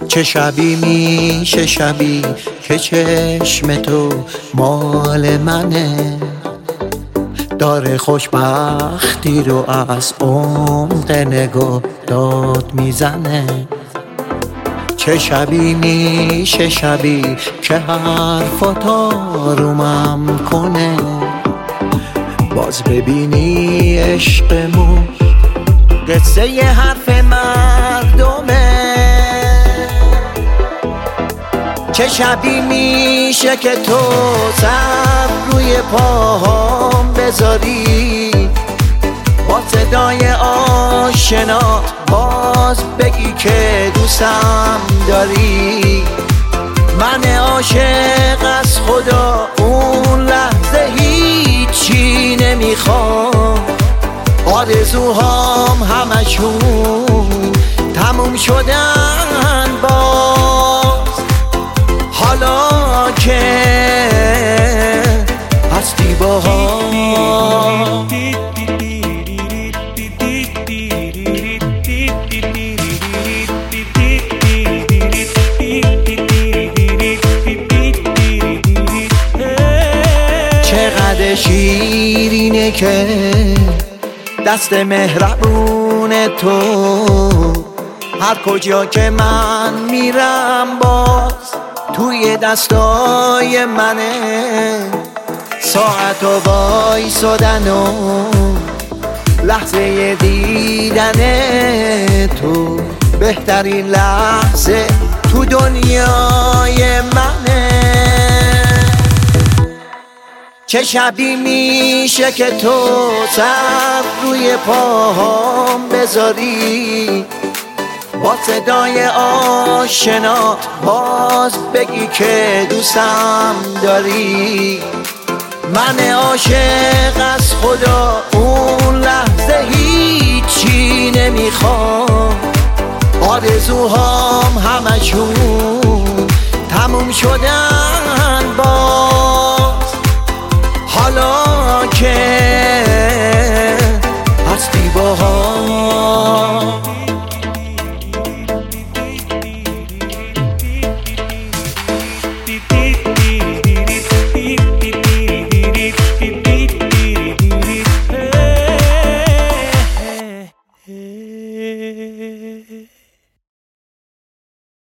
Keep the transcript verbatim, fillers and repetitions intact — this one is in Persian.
چه شبی میشه شبی که چشم تو مال منه، داره خوشبختی رو از عمق نگاه داد میزنه. چه شبی میشه شبی که حرفات آرومم کنه، باز ببینی عشقمون قصه ی حرف مردمه. چه شبی میشه که تو سر روی پاهام بذاری، با صدای آشنا باز بگی که دوستم داری. من عاشق از خدا اون لحظه هیچی نمیخوام، آرزوهام همشون تموم شدن باز. حالا که هستی با هم چقدر شیرینه که دست مهربون تو، هر کجا که من میرم باز توی دستای منه. ساعت و وایسادن و لحظه دیدن تو، بهترین لحظه تو دنیای منه. چه شبی میشه که تو سر روی پاهام بذاری، با صدای آشنا باز بگی که دوستم داری. من عاشق از خدا اون لحظه هیچی نمیخوام، آرزوهام همشون تموم شدن